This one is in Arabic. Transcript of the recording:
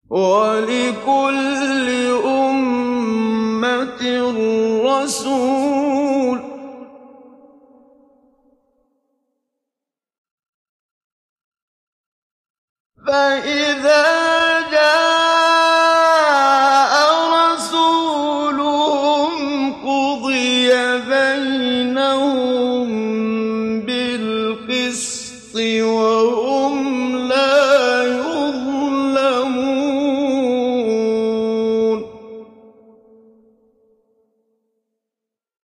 وَلِكُلِّ أُمَّةٍ رَّسُولٌ ۖ فَإِذَا جَاءَ رَسُولُهُمْ قُضِيَ بَيْنَهُم بِالْقِسْطِ وَهُمْ